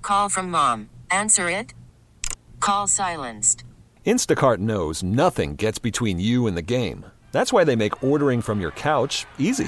Call from mom. Answer it. Call silenced. Instacart knows nothing gets between you and the game. That's why they make ordering from your couch easy.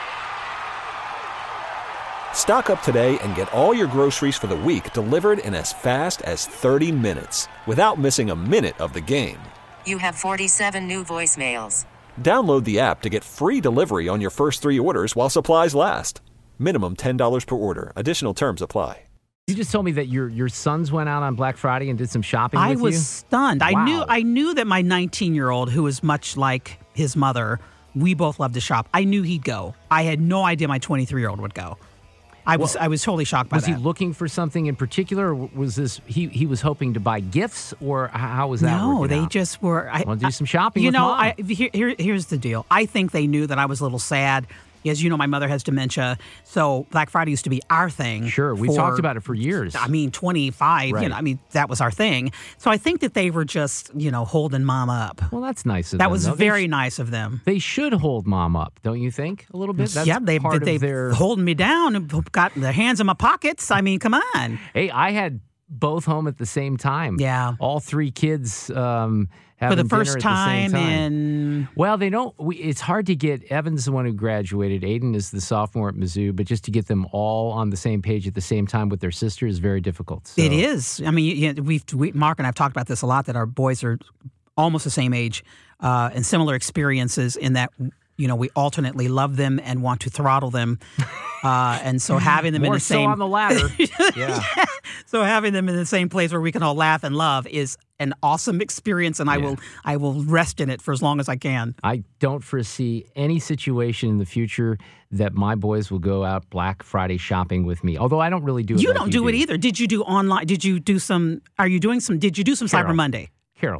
Stock up today and get all your groceries for the week delivered in as fast as 30 minutes without missing a minute of the game. You have 47 new voicemails. Download the app to get free delivery on your first 3 orders while supplies last. Minimum $10 per order. Additional terms apply. You just told me that your sons went out on Black Friday and did some shopping with you? I was stunned. Wow. I knew that my 19-year-old, who is much like his mother, we both love to shop. I knew he'd go. I had no idea my 23-year-old would go. I was totally shocked by that. Was he looking for something in particular? Or was this he was hoping to buy gifts, or how was that? No, working they out? just were. Want to do some shopping? You with know, Mom. here's the deal. I think they knew that I was a little sad. As you know, my mother has dementia, so Black Friday used to be our thing. Sure, we talked about it for years. I mean, 25. Right. You know, that was our thing. So I think that they were just, holding Mom up. Well, that's nice of them. That was though. very nice of them. They should hold Mom up, don't you think? A little bit. That's they've part of their holding me down and got their hands in my pockets. I mean, come on. Hey, I had both home at the same time. Yeah. All 3 kids having For the dinner first at the same time in... Well, they don't. It's hard to get. Evan's the one who graduated. Aiden is the sophomore at Mizzou. But just to get them all on the same page at the same time with their sister is very difficult. So. It is. I mean, Mark and I have talked about this a lot, that our boys are almost the same age and similar experiences in that, we alternately love them and want to throttle them. And so having them in the same... More so on the latter. Yeah. So having them in the same place where we can all laugh and love is an awesome experience, and I will rest in it for as long as I can. I don't foresee any situation in the future that my boys will go out Black Friday shopping with me. Although I don't really do it. You like don't do it either. Did you do online? Did you do some Carol, Cyber Monday? Carol,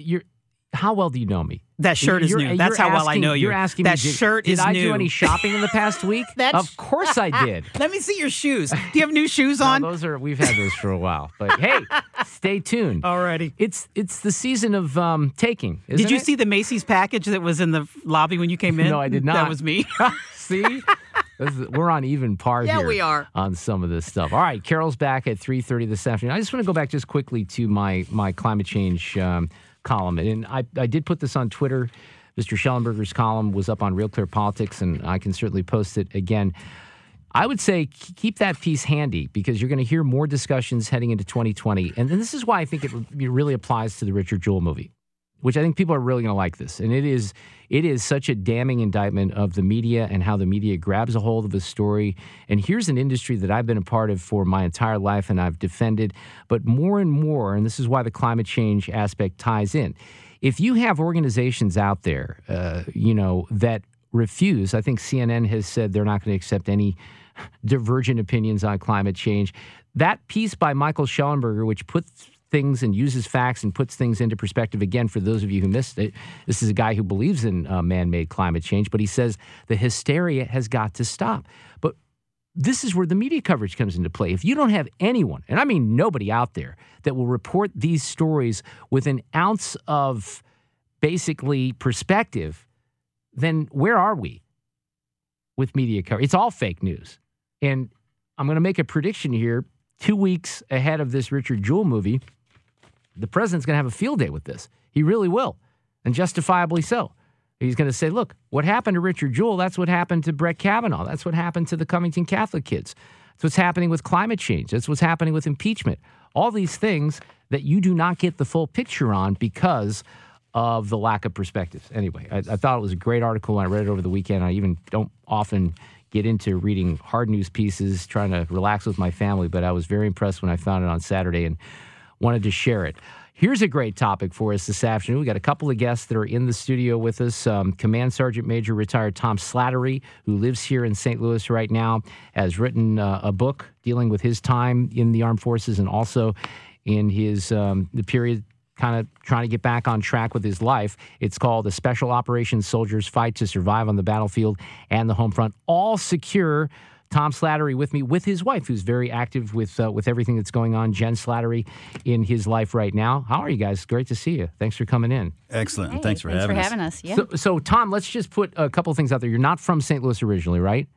how well do you know me? That shirt is new. That's how well I know you. You're asking that me, shirt is new. Did I do new. any shopping in the past week? Of course I did. Let me see your shoes. Do you have new shoes on? No, we've had those for a while. But hey, stay tuned. Alrighty. It's the season of taking. Did you it? see the Macy's package that was in the lobby when you came in? No, I did not. That was me. See? We're on even par here. Yeah, we are. On some of this stuff. All right, Carol's back at 3:30 this afternoon. I just want to go back just quickly to my climate change column. And I did put this on Twitter. Mr. Schellenberger's column was up on Real Clear Politics, and I can certainly post it again. I would say keep that piece handy because you're going to hear more discussions heading into 2020. And this is why I think it really applies to the Richard Jewell movie, which I think people are really going to like this. And it is such a damning indictment of the media and how the media grabs a hold of a story. And here's an industry that I've been a part of for my entire life and I've defended. But more and more, and this is why the climate change aspect ties in, if you have organizations out there, that refuse, I think CNN has said they're not going to accept any divergent opinions on climate change. That piece by Michael Schellenberger, which puts things and uses facts and puts things into perspective. Again, for those of you who missed it, this is a guy who believes in man-made climate change, but he says the hysteria has got to stop. But this is where the media coverage comes into play. If you don't have anyone, and I mean nobody out there, that will report these stories with an ounce of basically perspective, then where are we with media coverage? It's all fake news. And I'm going to make a prediction here. 2 weeks ahead of this Richard Jewell movie, the president's going to have a field day with this. He really will, and justifiably so. He's going to say, look, what happened to Richard Jewell, that's what happened to Brett Kavanaugh. That's what happened to the Covington Catholic kids. That's what's happening with climate change. That's what's happening with impeachment. All these things that you do not get the full picture on because of the lack of perspectives. Anyway, I thought it was a great article. I read it over the weekend. I even don't often get into reading hard news pieces, trying to relax with my family, but I was very impressed when I found it on Saturday and wanted to share it. Here's a great topic for us this afternoon. We got a couple of guests that are in the studio with us. Command Sergeant Major retired Tom Slattery, who lives here in St. Louis right now, has written a book dealing with his time in the armed forces and also in his the period kind of trying to get back on track with his life. It's called The Special Operations Soldiers Fight to Survive on the Battlefield and the Home Front. All secure. Tom Slattery with me, with his wife, who's very active with everything that's going on, Jen Slattery, in his life right now. How are you guys? Great to see you. Thanks for coming in. Excellent. Hey, Thanks for having us. Yeah. So, Tom, let's just put a couple of things out there. You're not from St. Louis originally, right?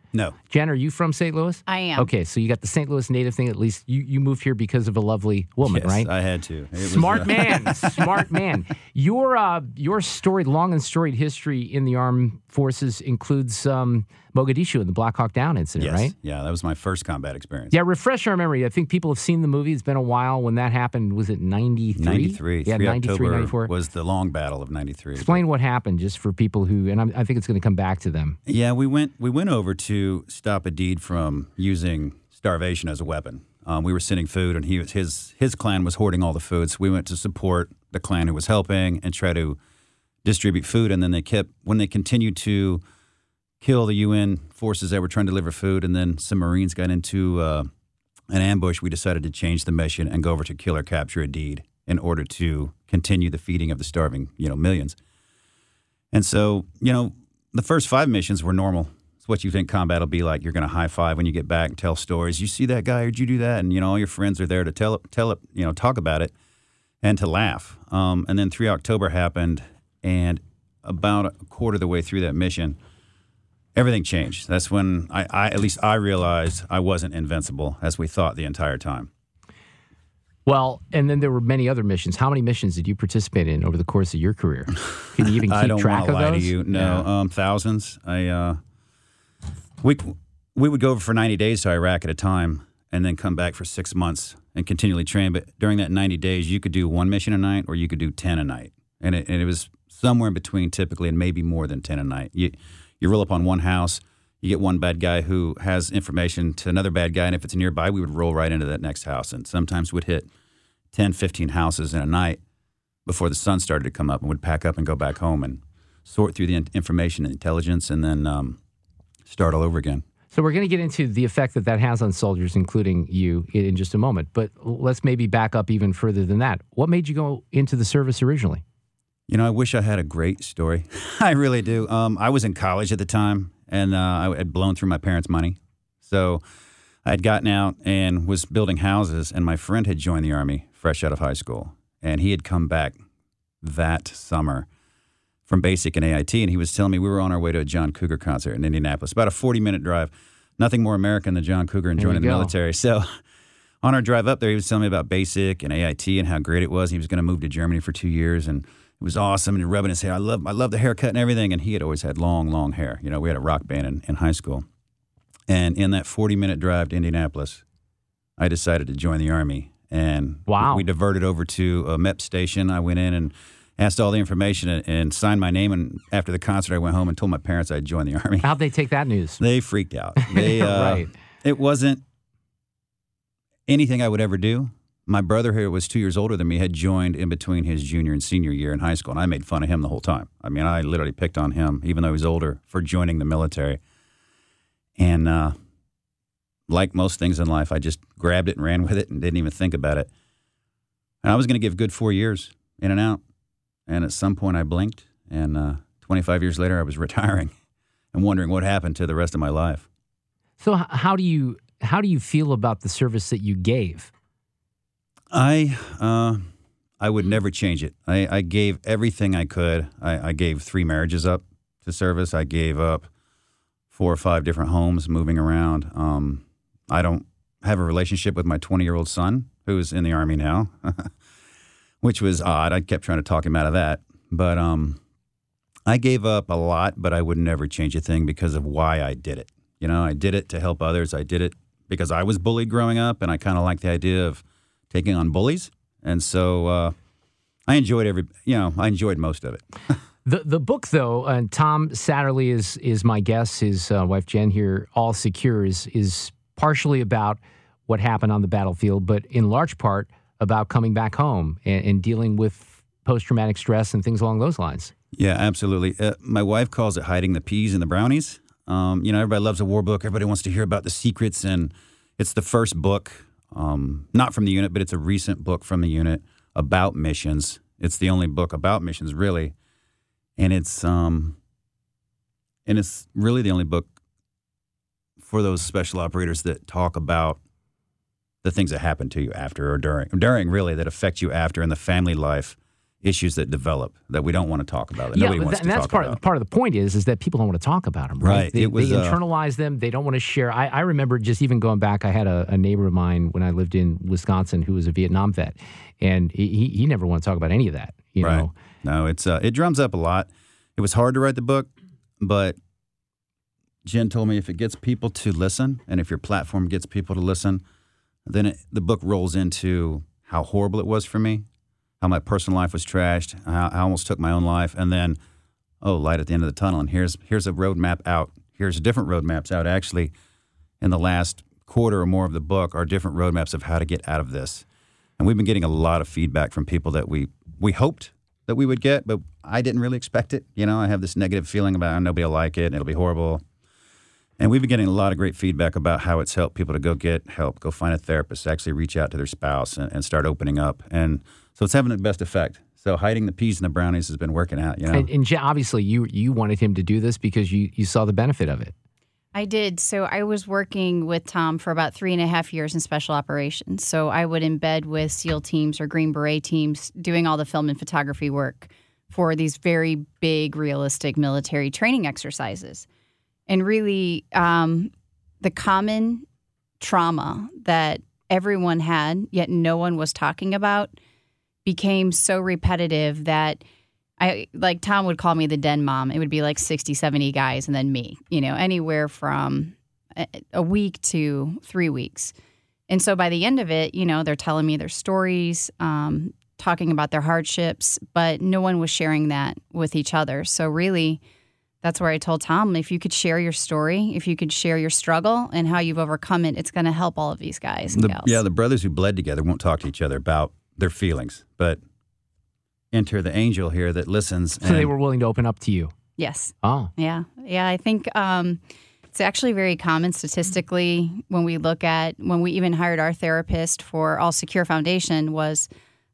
No. Jen, are you from St. Louis? I am. Okay, so you got the St. Louis native thing. At least you moved here because of a lovely woman, Yes, right? I had to. It Smart was, man, smart man. Your storied, long and storied history in the armed forces includes Mogadishu and the Black Hawk Down incident, yes. right? Yeah, that was my first combat experience. Yeah, refresh our memory. I think people have seen the movie. It's been a while when that happened. Was it 93? 93. Yeah, 3 93, October 94. was the long battle of 93. Explain what happened just for people who, and I think it's going to come back to them. Yeah, we went over to stop a deed from using starvation as a weapon. We were sending food, and his clan was hoarding all the food. So we went to support the clan who was helping and try to distribute food. And then when they continued to kill the UN forces that were trying to deliver food, and then some Marines got into an ambush, we decided to change the mission and go over to kill or capture a deed in order to continue the feeding of the starving, millions. And so, the first 5 missions were normal. It's what you think combat will be like. You're going to high five when you get back and tell stories. You see that guy, or did you do that? And, all your friends are there to tell it, talk about it and to laugh. And then 3 October happened, and about a quarter of the way through that mission, everything changed. That's when at least I realized I wasn't invincible as we thought the entire time. Well, and then there were many other missions. How many missions did you participate in over the course of your career? Can you even keep track of those? I don't want to lie to you. No, Yeah. Thousands. We would go over for 90 days to Iraq at a time and then come back for 6 months and continually train. But during that 90 days, you could do 1 mission a night or you could do 10 a night. And it was somewhere in between typically, and maybe more than 10 a night. You roll up on one house, you get one bad guy who has information to another bad guy, and if it's nearby, we would roll right into that next house. And sometimes we'd hit 10, 15 houses in a night before the sun started to come up, and would pack up and go back home and sort through the information and intelligence and then start all over again. So we're going to get into the effect that has on soldiers, including you, in just a moment. But let's maybe back up even further than that. What made you go into the service originally? I wish I had a great story. I really do. I was in college at the time, and I had blown through my parents' money. So I had gotten out and was building houses, and my friend had joined the Army fresh out of high school. And he had come back that summer from basic and AIT, and he was telling me we were on our way to a John Cougar concert in Indianapolis, about a 40-minute drive. Nothing more American than John Cougar and joining the military. So on our drive up there, he was telling me about basic and AIT and how great it was. He was going to move to Germany for 2 years, and it was awesome. And rubbing his hair. I love the haircut and everything. And he had always had long, long hair. We had a rock band in high school. And in that 40-minute drive to Indianapolis, I decided to join the Army. And we diverted over to a MEP station. I went in and asked all the information and signed my name. And after the concert, I went home and told my parents I'd joined the Army. How'd they take that news? They freaked out. They, right. It wasn't anything I would ever do. My brother, who was 2 years older than me, had joined in between his junior and senior year in high school, and I made fun of him the whole time. I mean, I literally picked on him, even though he was older, for joining the military. And like most things in life, I just grabbed it and ran with it and didn't even think about it. And I was going to give good 4 years in and out. And at some point I blinked, and 25 years later I was retiring and wondering what happened to the rest of my life. So how do you feel about the service that you gave? I would never change it. I gave everything I could. I gave 3 marriages up to service. I gave up 4 or 5 different homes, moving around. I don't have a relationship with my 20-year-old son, who's in the Army now, which was odd. I kept trying to talk him out of that. But I gave up a lot, but I would never change a thing because of why I did it. I did it to help others. I did it because I was bullied growing up, and I kind of liked the idea of taking on bullies. And so I enjoyed I enjoyed most of it. The book, though, and Tom Satterley is my guest, his wife Jen here, All Secure, is partially about what happened on the battlefield, but in large part about coming back home and dealing with post-traumatic stress and things along those lines. Yeah, absolutely. My wife calls it hiding the peas and the brownies. Everybody loves a war book. Everybody wants to hear about the secrets, and it's the first book, not from the unit, but it's a recent book from the unit about missions. It's the only book about missions, really, and it's really the only book for those special operators that talk about the things that happen to you after or during really, that affect you after, and the family life issues that develop that we don't want to talk about, that nobody wants to talk about. Part of the point is that people don't want to talk about them, right? They internalize them. They don't want to share. I remember just even going back, I had a neighbor of mine when I lived in Wisconsin who was a Vietnam vet, and he never wanted to talk about any of that, you know? No, it drums up a lot. It was hard to write the book, but Jen told me if it gets people to listen, and if your platform gets people to listen, then the book rolls into how horrible it was for me, how my personal life was trashed, how I almost took my own life, and then, light at the end of the tunnel, and here's a roadmap out. Here's different roadmaps out. Actually, in the last quarter or more of the book are different roadmaps of how to get out of this. And we've been getting a lot of feedback from people that we hoped that we would get, but I didn't really expect it. You know, I have this negative feeling about nobody will like it, and it'll be horrible. And we've been getting a lot of great feedback about how it's helped people to go get help, go find a therapist, actually reach out to their spouse and start opening up. And so it's having the best effect. So hiding the peas and the brownies has been working out, you know. And obviously you wanted him to do this because you saw the benefit of it. I did. So I was working with Tom for about 3.5 years in special operations. So I would embed with SEAL teams or Green Beret teams doing all the film and photography work for these very big, realistic military training exercises. And really, the common trauma that everyone had, yet no one was talking about, became so repetitive that Tom would call me the den mom. It would be like 60, 70 guys and then me, you know, anywhere from a week to 3 weeks. And so by the end of it, you know, they're telling me their stories, talking about their hardships, but no one was sharing that with each other. So really, that's where I told Tom, if you could share your story, if you could share your struggle and how you've overcome it, it's going to help all of these guys and gals. Yeah, the brothers who bled together won't talk to each other about their feelings, but enter the angel here that listens. So they were willing to open up to you? Yes. Oh. Yeah. Yeah, I think it's actually very common statistically when we even hired our therapist for All Secure Foundation was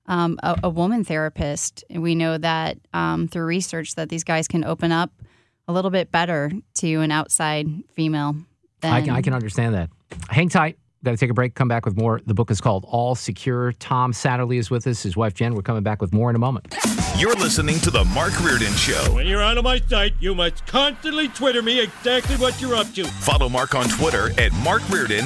a woman therapist. And we know that through research that these guys can open up a little bit better to an outside female. I can understand that. Hang tight. Got to take a break. Come back with more. The book is called All Secure. Tom Satterley is with us. His wife, Jen. We're coming back with more in a moment. You're listening to The Mark Reardon Show. When you're out of my sight, you must constantly Twitter me exactly what you're up to. Follow Mark on Twitter at Mark Reardon,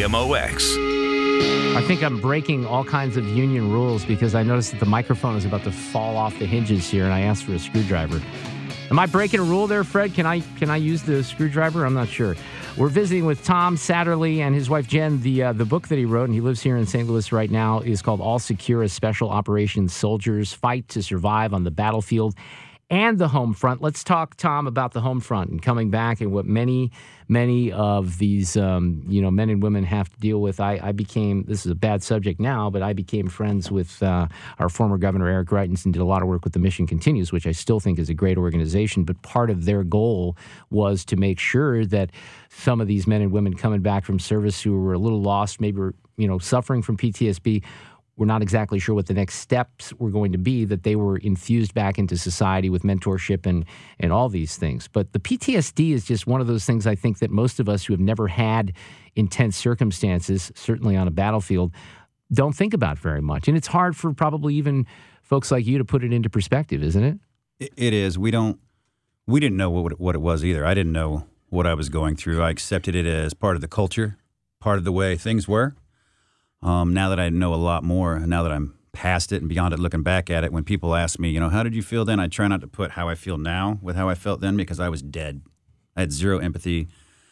KMOX. I think I'm breaking all kinds of union rules because I noticed that the microphone is about to fall off the hinges here, and I asked for a screwdriver. Am I breaking a rule there, Fred? Can I use the screwdriver? I'm not sure. We're visiting with Tom Satterley and his wife, Jen. The book that he wrote, and he lives here in St. Louis right now, is called All Secure, a Special Operations Soldiers Fight to Survive on the Battlefield and the Home Front. Let's talk, Tom, about the Home Front and coming back and what many of these men and women have to deal with. I became, this is a bad subject now, but I became friends with our former governor, Eric Greitens, and did a lot of work with the Mission Continues, which I still think is a great organization. But part of their goal was to make sure that some of these men and women coming back from service who were a little lost, maybe were, suffering from PTSD, we're not exactly sure what the next steps were going to be, that they were infused back into society with mentorship and all these things. But the PTSD is just one of those things I think that most of us who have never had intense circumstances, certainly on a battlefield, don't think about very much. And it's hard for probably even folks like you to put it into perspective, isn't it? It is. We didn't know what it was either. I didn't know what I was going through. I accepted it as part of the culture, part of the way things were. Now that I know a lot more, and now that I'm past it and beyond it, looking back at it, when people ask me, how did you feel then? I try not to put how I feel now with how I felt then because I was dead. I had zero empathy.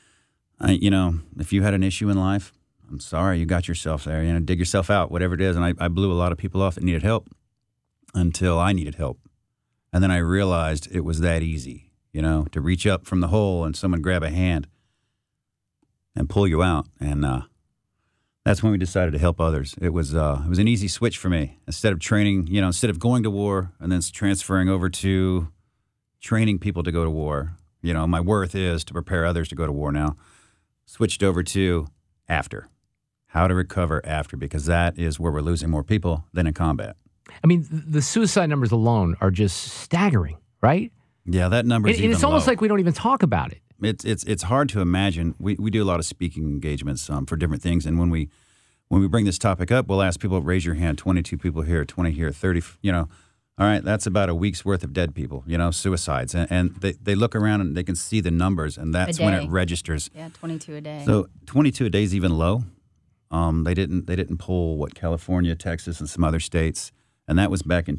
If you had an issue in life, I'm sorry, you got yourself there. Dig yourself out, whatever it is. And I blew a lot of people off that needed help until I needed help. And then I realized it was that easy, to reach up from the hole and someone grab a hand and pull you out. And that's when we decided to help others. It was an easy switch for me. Instead of training, instead of going to war and then transferring over to training people to go to war, my worth is to prepare others to go to war now. Switched over to after, how to recover after, because that is where we're losing more people than in combat. I mean, the suicide numbers alone are just staggering, right? Yeah, that number is even it's almost low. like we don't even talk about it. It's hard to imagine. We do a lot of speaking engagements for different things, and when we bring this topic up, we'll ask people, raise your hand. 22 people here, 20 here, 30. All right, that's about a week's worth of dead people, suicides. And they look around and they can see the numbers, and that's when it registers. Yeah, 22 a day. So 22 a day is even low. They didn't poll California, Texas, and some other states, and that was back in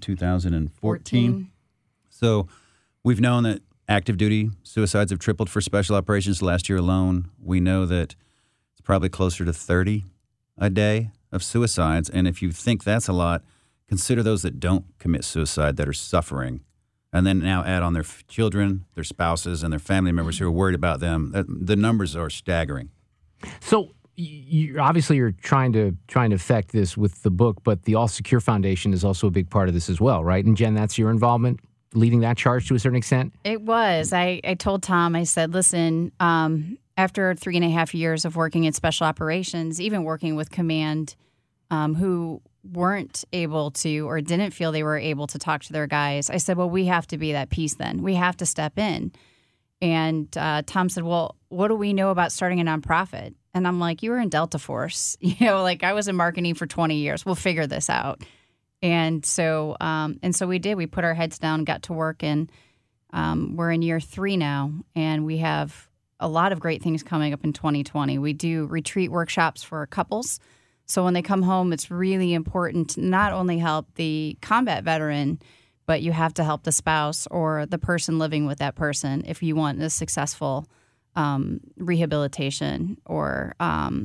2014. So we've known that active duty suicides have tripled for special operations last year alone. We know that it's probably closer to 30 a day of suicides, and if you think that's a lot, consider those that don't commit suicide that are suffering, and then now add on their children, their spouses, and their family members who are worried about them. The numbers are staggering. So you're trying to affect this with the book, but the All Secure Foundation is also a big part of this as well, right? And Jen, that's your involvement, leading that charge to a certain extent? It was. I told Tom, I said, listen, after 3.5 years of working in special operations, even working with command, who weren't able to or didn't feel they were able to talk to their guys, I said, well, we have to be that piece then. We have to step in. And Tom said, well, what do we know about starting a nonprofit? And I'm like, you were in Delta Force. I was in marketing for 20 years. We'll figure this out. And so we did. We put our heads down, got to work, and we're in year 3 now. And we have a lot of great things coming up in 2020. We do retreat workshops for couples. So when they come home, it's really important to not only help the combat veteran, but you have to help the spouse or the person living with that person if you want a successful rehabilitation, or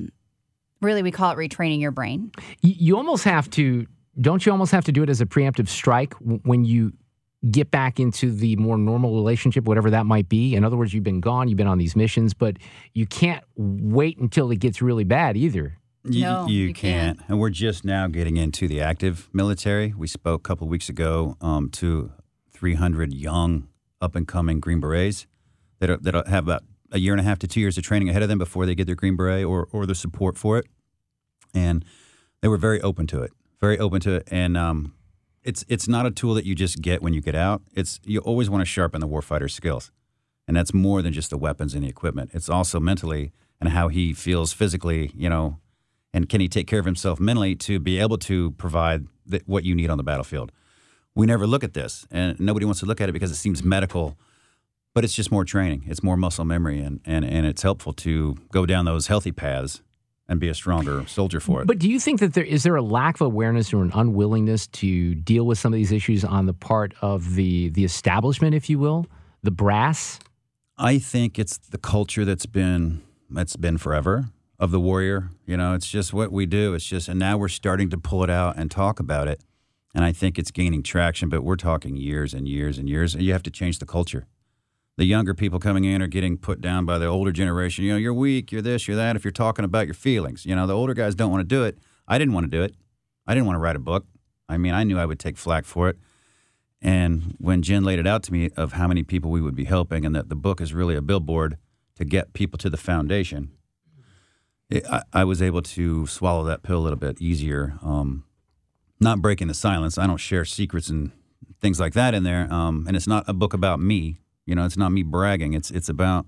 really we call it retraining your brain. You almost have to, don't you almost have to do it as a preemptive strike when you get back into the more normal relationship, whatever that might be? In other words, you've been gone, you've been on these missions, but you can't wait until it gets really bad either. No, you can't. And we're just now getting into the active military. We spoke a couple of weeks ago to 300 young, up-and-coming Green Berets that have about 1.5 to 2 years of training ahead of them before they get their Green Beret or the support for it. And they were very open to it. And it's not a tool that you just get when you get out. You always want to sharpen the warfighter's skills. And that's more than just the weapons and the equipment. It's also mentally and how he feels physically, and can he take care of himself mentally to be able to provide what you need on the battlefield. We never look at this, and nobody wants to look at it because it seems medical, but it's just more training. It's more muscle memory, and it's helpful to go down those healthy paths and be a stronger soldier for it. But do you think that is there a lack of awareness or an unwillingness to deal with some of these issues on the part of the establishment, if you will, the brass? I think it's the culture that's been forever of the warrior. It's just what we do. And now we're starting to pull it out and talk about it. And I think it's gaining traction, but we're talking years and years and years. And you have to change the culture. The younger people coming in are getting put down by the older generation. You're weak, you're this, you're that, if you're talking about your feelings. The older guys don't want to do it. I didn't want to do it. I didn't want to write a book. I knew I would take flack for it. And when Jen laid it out to me of how many people we would be helping and that the book is really a billboard to get people to the foundation, I was able to swallow that pill a little bit easier. Not breaking the silence. I don't share secrets and things like that in there. And it's not a book about me. It's not me bragging. It's about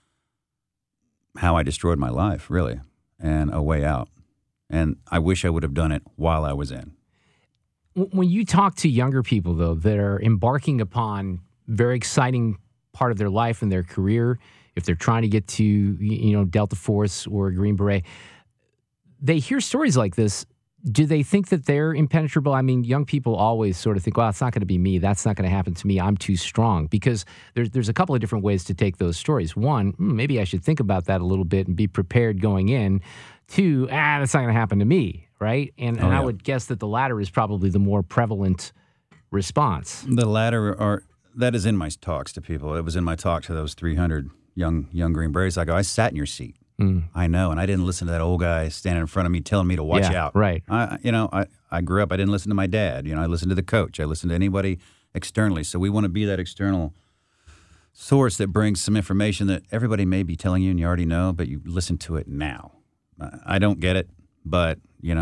how I destroyed my life, really, and a way out. And I wish I would have done it while I was in. When you talk to younger people, though, that are embarking upon very exciting part of their life and their career, if they're trying to get to, Delta Force or Green Beret, they hear stories like this. Do they think that they're impenetrable? Young people always sort of think, well, it's not going to be me. That's not going to happen to me. I'm too strong. Because there's a couple of different ways to take those stories. One, maybe I should think about that a little bit and be prepared going in. Two, that's not going to happen to me, right? And I would guess that the latter is probably the more prevalent response. The latter that is in my talks to people. It was in my talk to those 300 young Green Berets. I go, I sat in your seat. I know, and I didn't listen to that old guy standing in front of me telling me to watch out. Right. I grew up, I didn't listen to my dad. I listened to the coach. I listened to anybody externally. So we want to be that external source that brings some information that everybody may be telling you and you already know, but you listen to it now. I don't get it, but,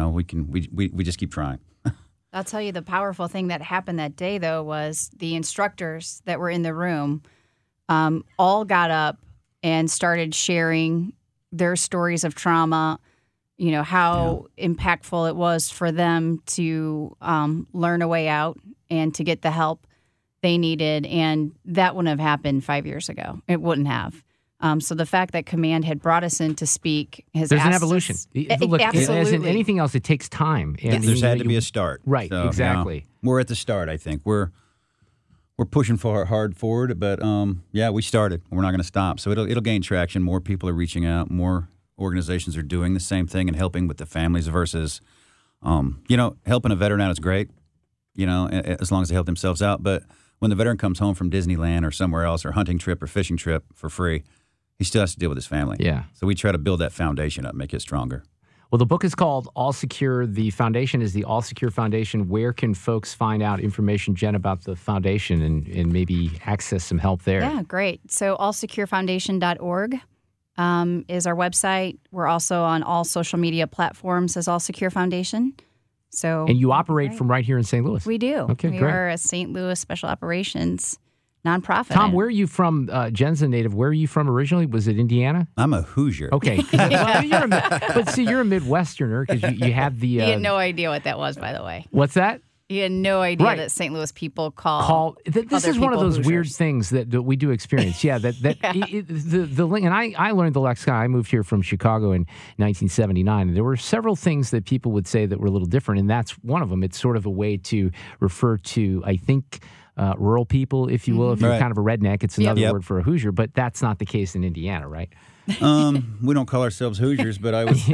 we just keep trying. I'll tell you the powerful thing that happened that day, though, was the instructors that were in the room all got up and started sharing their stories of trauma, how impactful it was for them to learn a way out and to get the help they needed. And that wouldn't have happened 5 years ago. It wouldn't have. So the fact that Command had brought us in to speak has There's an asked evolution. us- Look, absolutely. as in anything else, it takes time. And There's had to be a start. Right, So, exactly. We're at the start, I think. We're pushing hard forward, but we started. We're not going to stop. So it'll gain traction. More people are reaching out. More organizations are doing the same thing and helping with the families versus, helping a veteran out is great, as long as they help themselves out. But when the veteran comes home from Disneyland or somewhere else or hunting trip or fishing trip for free, he still has to deal with his family. Yeah. So we try to build that foundation up, make it stronger. Well, the book is called All Secure. The foundation is the All Secure Foundation. Where can folks find out information, Jen, about the foundation and maybe access some help there? Yeah, great. So allsecurefoundation.org is our website. We're also on all social media platforms as All Secure Foundation. So, And you operate from right here in St. Louis? We do. Okay, we great. are a St. Louis Special Operations nonprofit. Tom, where are you from? Jen's a native. Where are you from originally? Was it Indiana? I'm a Hoosier. Okay. Well, but see, you're a Midwesterner because you have the... He had no idea what that was, by the way. What's that? He had no idea Right. that St. Louis people call this other is one of people those weird Hoosiers. things that we do experience. Yeah, the link, and I learned the lexicon. I moved here from Chicago in 1979, and there were several things that people would say that were a little different, and that's one of them. It's sort of a way to refer to, I think, rural people, if you will. If you're Right. kind of a redneck, it's another Yep. word for a Hoosier, but that's not the case in Indiana, right? We don't call ourselves Hoosiers, but I was,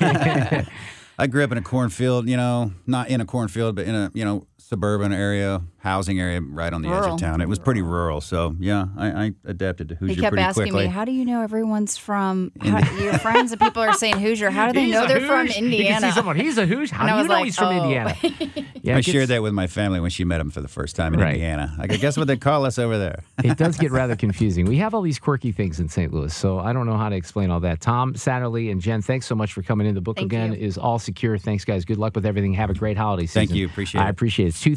I grew up in a cornfield, not in a cornfield, but in a, suburban area, housing area right on the edge Rural. of town. It was pretty rural. So, yeah, I adapted to Hoosier He kept pretty asking quickly. me, how do you know everyone's from, your friends and people are saying Hoosier, how do they He's know a they're from Hoosh. You can Indiana? see someone, he's a Hoosh. And How I do you was know like, he's from oh. Indiana? Yeah, I it gets- shared that with my family when she met him for the first time in Right. Indiana. I go, guess what they call us over there? It does get rather confusing. We have all these quirky things in St. Louis, so I don't know how to explain all that. Tom Satterley and Jen, thanks so much for coming in. The book Thank again you. is All Secure. Thanks, guys. Good luck with everything. Have a great holiday season. Thank you. Appreciate I it. appreciate it. It's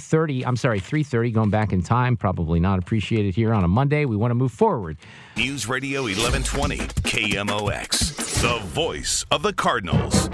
3:30, going back in time. Probably not appreciated here on a Monday. We want to move forward. News Radio 1120, KMOX, the voice of the Cardinals.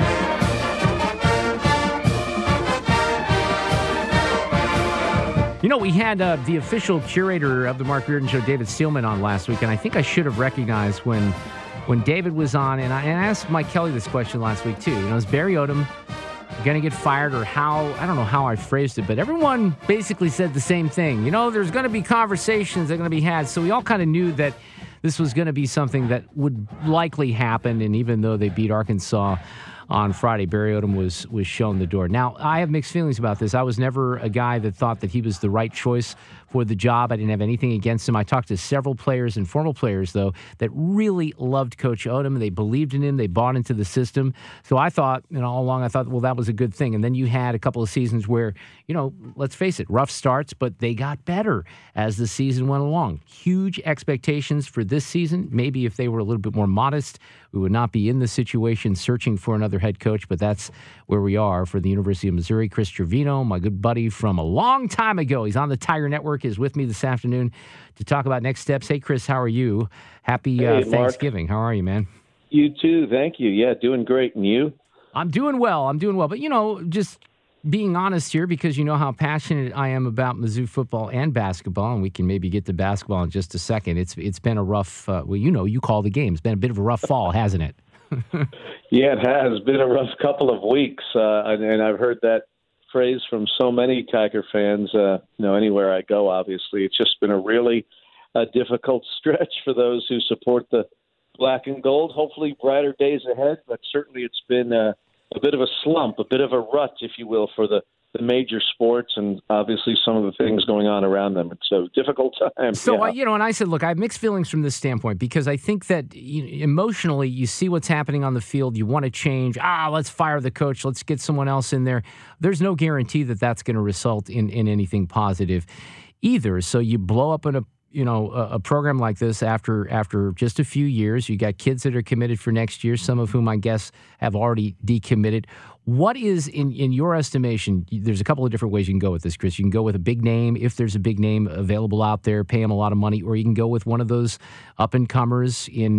We had the official curator of the Mark Reardon Show, David Steelman, on last week, and I think I should have recognized when David was on, and I asked Mike Kelly this question last week, too. Is Barry Odom going to get fired, or how? I don't know how I phrased it, but everyone basically said the same thing. There's going to be conversations that are going to be had, so we all kind of knew that this was going to be something that would likely happen, and even though they beat Arkansas on Friday, Barry Odom was shown the door. Now, I have mixed feelings about this. I was never a guy that thought that he was the right choice for the job. I didn't have anything against him. I talked to several players and former players, though, that really loved Coach Odom. They believed in him. They bought into the system. So I thought, all along, well, that was a good thing. And then you had a couple of seasons where, let's face it, rough starts, but they got better as the season went along. Huge expectations for this season. Maybe if they were a little bit more modest, we would not be in this situation searching for another head coach, but that's where we are for the University of Missouri. Chris Trevino, my good buddy from a long time ago, he's on the Tiger Network, is with me this afternoon to talk about next steps. Hey, Chris, how are you? Happy Thanksgiving. How are you, man? You too. Thank you. Yeah, doing great. And you? I'm doing well. But, just being honest here, because you know how passionate I am about Mizzou football and basketball, and we can maybe get to basketball in just a second. It's been a rough, you call the game. It's been a bit of a rough fall, hasn't it? Yeah, it has been a rough couple of weeks, and I've heard that phrase from so many Tiger fans. Anywhere I go, obviously, it's just been a really difficult stretch for those who support the black and gold. Hopefully, brighter days ahead, but certainly it's been a bit of a slump, a bit of a rut, if you will, for the major sports, and obviously some of the things going on around them. It's a difficult time. So, and I said, look, I have mixed feelings from this standpoint, because I think that emotionally you see what's happening on the field. You want to change. Let's fire the coach. Let's get someone else in there. There's no guarantee that that's going to result in anything positive either. So you blow up in a program like this after just a few years. You got kids that are committed for next year, some of whom I guess have already decommitted. What is, in your estimation, there's a couple of different ways you can go with this, Chris. You can go with a big name, if there's a big name available out there, pay them a lot of money, or you can go with one of those up-and-comers in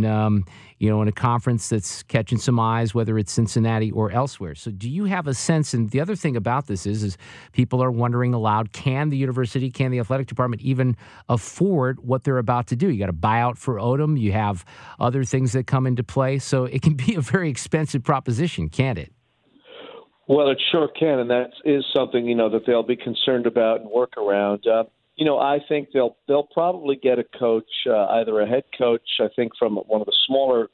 a conference that's catching some eyes, whether it's Cincinnati or elsewhere. So do you have a sense, and the other thing about this is people are wondering aloud, can the athletic department even afford what they're about to do? You got a buyout for Odom, you have other things that come into play, so it can be a very expensive proposition, can't it? Well, it sure can, and that is something, that they'll be concerned about and work around. I think they'll probably get a coach, either a head coach, I think, from one of the smaller,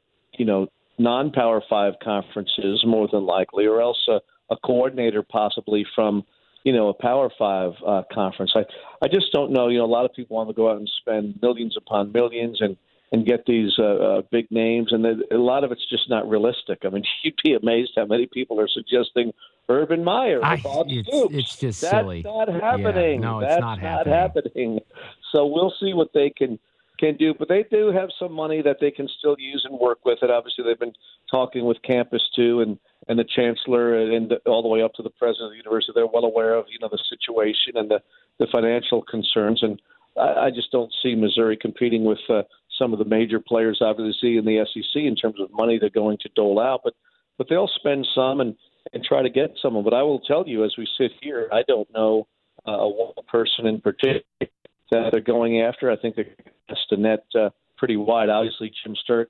non-Power 5 conferences, more than likely, or else a coordinator possibly from, a Power 5 conference. I just don't know. A lot of people want to go out and spend millions upon millions and get these big names, and a lot of it's just not realistic. I mean, you'd be amazed how many people are suggesting Urban Meyer. It's just silly. That's not happening. Yeah, no, That's it's not happening. So we'll see what they can do. But they do have some money that they can still use and work with. And obviously they've been talking with Campus, too, and the chancellor and all the way up to the president of the university. They're well aware of, the situation and the financial concerns. And I just don't see Missouri competing with some of the major players, obviously, in the SEC in terms of money they're going to dole out. But they'll spend some and try to get some. But I will tell you, as we sit here, I don't know one person in particular that they're going after. I think they're cast the net pretty wide. Obviously, Jim Sturck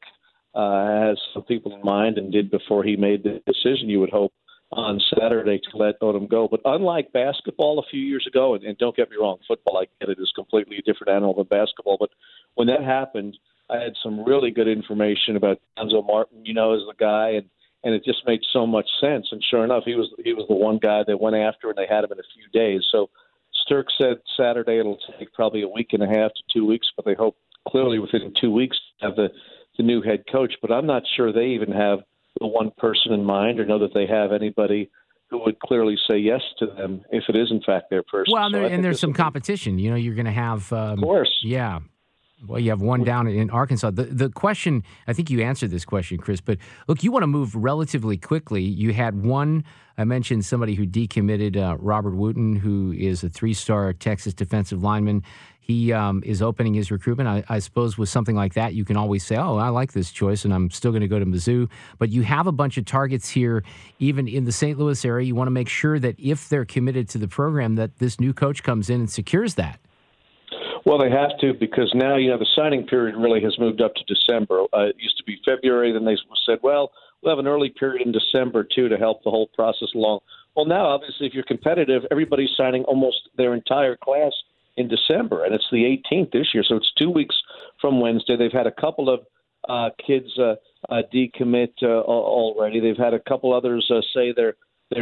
has some people in mind and did before he made the decision, you would hope, on Saturday to let Odom go. But unlike basketball a few years ago, and don't get me wrong, football, I get it, is completely a different animal than basketball. But when that happened, I had some really good information about Alonzo Martin, as the guy, and it just made so much sense. And sure enough, he was the one guy they went after, and they had him in a few days. So Sturck said Saturday it'll take probably a week and a half to 2 weeks, but they hope clearly within 2 weeks to have the new head coach. But I'm not sure they even have the one person in mind or know that they have anybody who would clearly say yes to them if it is in fact their person. Well, and there's some competition. You're going to have, of course, yeah. Well, you have one down in Arkansas. The question, I think you answered this question, Chris, but look, you want to move relatively quickly. You had one, I mentioned somebody who decommitted, Robert Wooten, who is a 3-star Texas defensive lineman. He is opening his recruitment. I suppose with something like that, you can always say, I like this choice, and I'm still going to go to Mizzou. But you have a bunch of targets here, even in the St. Louis area. You want to make sure that if they're committed to the program, that this new coach comes in and secures that. Well, they have to, because now, the signing period really has moved up to December. It used to be February. Then they said, well, we'll have an early period in December, too, to help the whole process along. Well, now, obviously, if you're competitive, everybody's signing almost their entire class in December, and it's the 18th this year, so it's 2 weeks from Wednesday. They've had a couple of kids decommit already. They've had a couple others say they're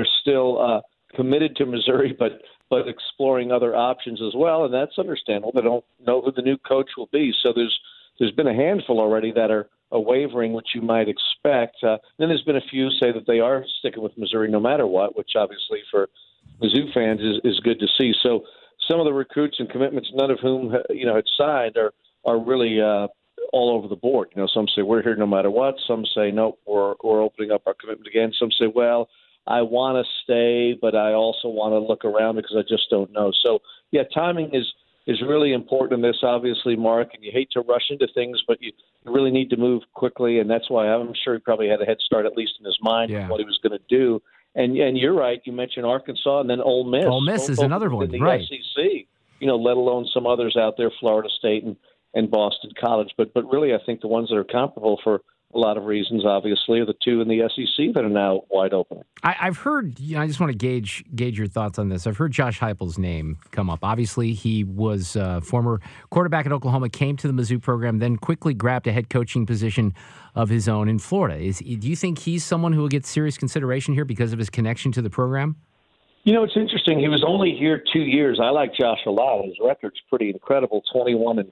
still committed to Missouri, but exploring other options as well, and that's understandable. They don't know who the new coach will be, so there's been a handful already that are wavering, which you might expect. Then there's been a few say that they are sticking with Missouri no matter what, which obviously for Mizzou fans is good to see. So some of the recruits and commitments, none of whom had signed, are really all over the board. Some say we're here no matter what. Some say no, we're opening up our commitment again. Some say, well, I want to stay, but I also want to look around because I just don't know. So yeah, timing is really important in this, obviously, Mark. And you hate to rush into things, but you really need to move quickly, and that's why I'm sure he probably had a head start at least in his mind of what he was going to do. And you're right. You mentioned Arkansas and then Ole Miss. Ole Miss is another one, the right? SEC, let alone some others out there, Florida State and Boston College. But really, I think the ones that are comparable for a lot of reasons, obviously, are the two in the SEC that are now wide open. I've heard, I just want to gauge your thoughts on this. I've heard Josh Heupel's name come up. Obviously, he was former quarterback at Oklahoma, came to the Mizzou program, then quickly grabbed a head coaching position of his own in Florida. Do you think he's someone who will get serious consideration here because of his connection to the program? It's interesting. He was only here 2 years. I like Josh a lot. His record's pretty incredible, 21-4,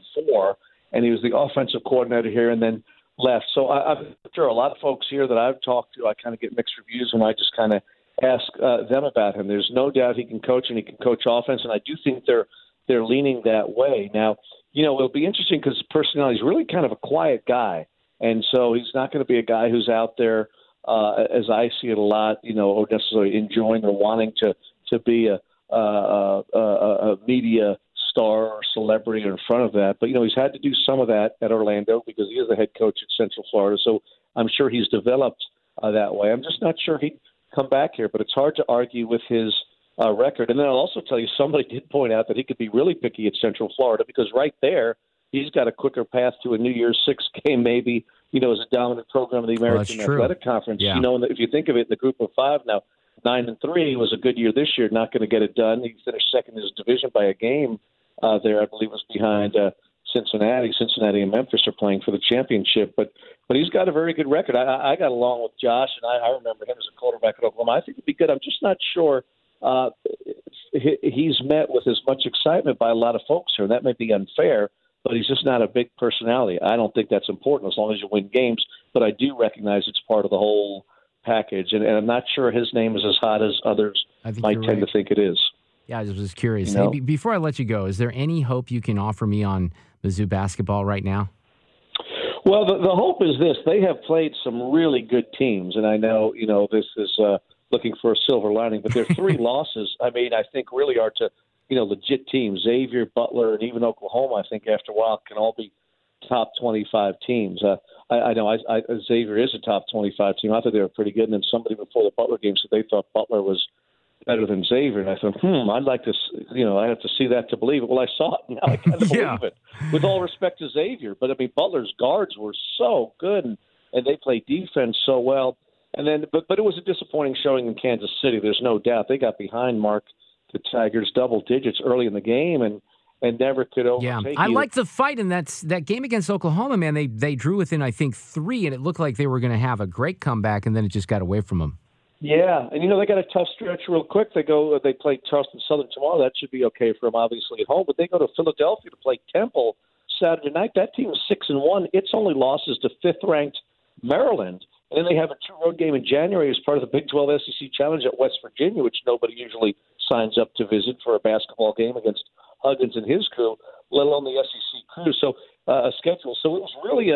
and he was the offensive coordinator here and then left. So I'm sure a lot of folks here that I've talked to, I kind of get mixed reviews when I just kind of ask them about him. There's no doubt he can coach, and he can coach offense, and I do think they're leaning that way. Now, it'll be interesting because his personality is really kind of a quiet guy, and so he's not going to be a guy who's out there as I see it a lot, or necessarily enjoying or wanting to be a media star or celebrity in front of that. But, he's had to do some of that at Orlando because he is the head coach at Central Florida. So I'm sure he's developed that way. I'm just not sure he'd come back here, but it's hard to argue with his record. And then I'll also tell you, somebody did point out that he could be really picky at Central Florida because right there, he's got a quicker path to a New Year's Six game, maybe, as a dominant program of the American Athletic Conference. Yeah. If you think of it in the group of five now, 9-3 was a good year this year, not going to get it done. He finished second in his division by a game there, I believe, was behind Cincinnati. Cincinnati and Memphis are playing for the championship. But he's got a very good record. I got along with Josh, and I remember him as a quarterback at Oklahoma. I think it'd be good. I'm just not sure he's met with as much excitement by a lot of folks here. That may be unfair, but he's just not a big personality. I don't think that's important as long as you win games, but I do recognize it's part of the whole package, and I'm not sure his name is as hot as others might tend to think it is. Yeah, I just was curious. Hey, before I let you go, is there any hope you can offer me on Mizzou basketball right now? Well, the hope is this. They have played some really good teams, and I know, this is looking for a silver lining, but their three losses, I think really are to, legit teams. Xavier, Butler, and even Oklahoma, I think after a while can all be top 25 teams. I know Xavier is a top 25 team. I thought they were pretty good, and then somebody before the Butler game said they thought Butler was better than Xavier, and I thought, I'd like to, I have to see that to believe it. Well, I saw it, now I kind of believe it. With all respect to Xavier, but Butler's guards were so good, and they played defense so well. And then, but it was a disappointing showing in Kansas City. There's no doubt they got behind the Tigers double digits early in the game, and never could overtake. I like the fight in that game against Oklahoma, man. They drew within, I think, 3, and it looked like they were going to have a great comeback, and then it just got away from them. Yeah, and they got a tough stretch real quick. They play Charleston Southern tomorrow. That should be okay for them, obviously, at home. But they go to Philadelphia to play Temple Saturday night. That team is 6-1. Its only losses to 5th-ranked Maryland. And then they have a 2-road game in January as part of the Big 12 SEC Challenge at West Virginia, which nobody usually signs up to visit for a basketball game against Huggins and his crew, let alone the SEC crew. So schedule. So it was really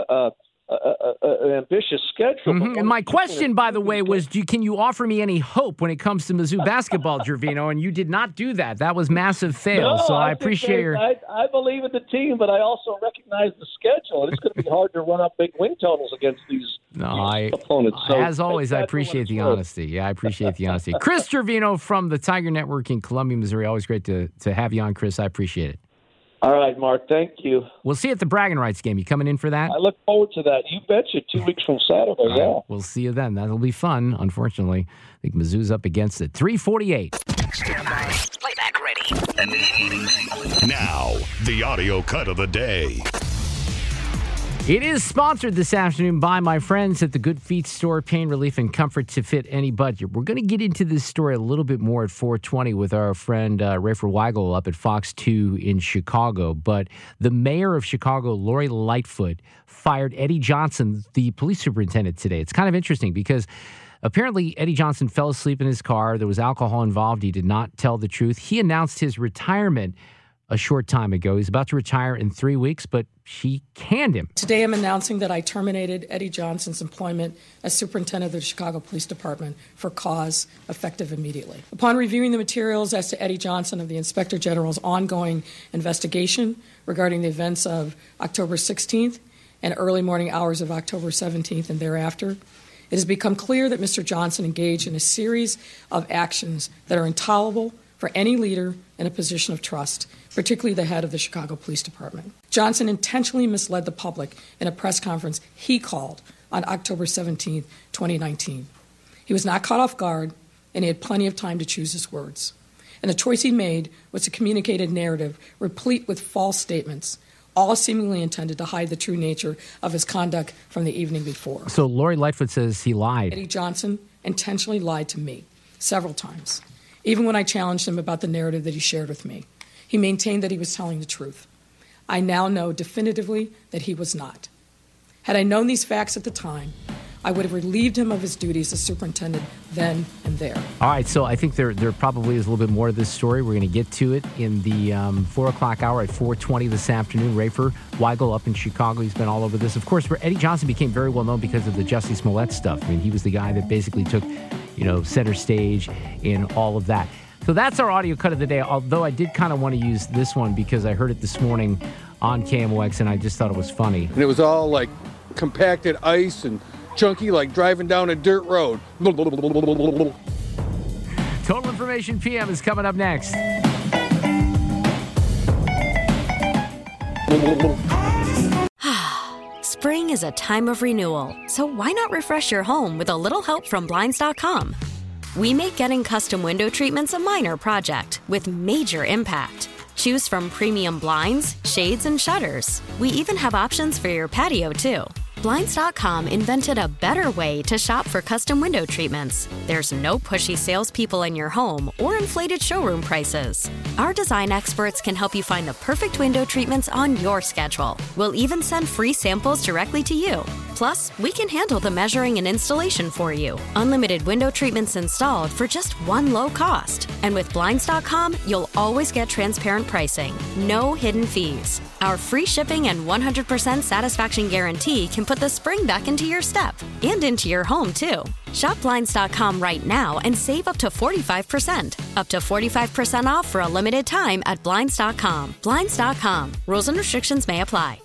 an ambitious schedule. Mm-hmm. And my question, by the way, was can you offer me any hope when it comes to Mizzou basketball, Gervino? And you did not do that. That was massive fail. So I appreciate your... I believe in the team, but I also recognize the schedule. And it's going to be hard to run up big win totals against these opponents. So as always, I appreciate the honesty. Yeah, I appreciate the honesty. Chris Gervino from the Tiger Network in Columbia, Missouri. Always great to have you on, Chris. I appreciate it. All right, Mark. Thank you. We'll see you at the Bragging Rights game. You coming in for that? I look forward to that. You betcha. 2 weeks from Saturday, yeah. We'll see you then. That'll be fun. Unfortunately, I think Mizzou's up against it. 3:48. Stand by. Playback ready. Now, the audio cut of the day. It is sponsored this afternoon by my friends at the Good Feet Store. Pain relief and comfort to fit any budget. We're going to get into this story a little bit more at 4:20 with our friend Rafer Weigel up at Fox 2 in Chicago. But the mayor of Chicago, Lori Lightfoot, fired Eddie Johnson, the police superintendent, today. It's kind of interesting because apparently Eddie Johnson fell asleep in his car. There was alcohol involved. He did not tell the truth. He announced his retirement a short time ago. He's about to retire in 3 weeks, but she canned him. Today I'm announcing that I terminated Eddie Johnson's employment as superintendent of the Chicago Police Department for cause effective immediately. Upon reviewing the materials as to Eddie Johnson of the Inspector General's ongoing investigation regarding the events of October 16th and early morning hours of October 17th and thereafter, it has become clear that Mr. Johnson engaged in a series of actions that are intolerable for any leader in a position of trust, particularly the head of the Chicago Police Department. Johnson intentionally misled the public in a press conference he called on October 17, 2019. He was not caught off guard, and he had plenty of time to choose his words. And the choice he made was to communicate a narrative replete with false statements, all seemingly intended to hide the true nature of his conduct from the evening before. So Lori Lightfoot says he lied. Eddie Johnson intentionally lied to me several times, even when I challenged him about the narrative that he shared with me. He maintained that he was telling the truth. I now know definitively that he was not. Had I known these facts at the time, I would have relieved him of his duties as superintendent then and there. All right, so I think there probably is a little bit more to this story. We're going to get to it in the 4 o'clock hour at 4:20 this afternoon. Rafer Weigel up in Chicago, he's been all over this. Of course, Eddie Johnson became very well known because of the Jussie Smollett stuff. I mean, he was the guy that basically took, center stage in all of that. So that's our audio cut of the day, although I did kind of want to use this one because I heard it this morning on KMOX, and I just thought it was funny. And it was all like compacted ice and chunky, like driving down a dirt road. Total Information PM is coming up next. Spring is a time of renewal, so why not refresh your home with a little help from Blinds.com? We make getting custom window treatments a minor project with major impact. Choose from premium blinds, shades, and shutters. We even have options for your patio, too. Blinds.com invented a better way to shop for custom window treatments. There's no pushy salespeople in your home or inflated showroom prices. Our design experts can help you find the perfect window treatments on your schedule. We'll even send free samples directly to you. Plus, we can handle the measuring and installation for you. Unlimited window treatments installed for just one low cost. And with Blinds.com, you'll always get transparent pricing. No hidden fees. Our free shipping and 100% satisfaction guarantee can put the spring back into your step and into your home, too. Shop Blinds.com right now and save up to 45%. Up to 45% off for a limited time at Blinds.com. Blinds.com. Rules and restrictions may apply.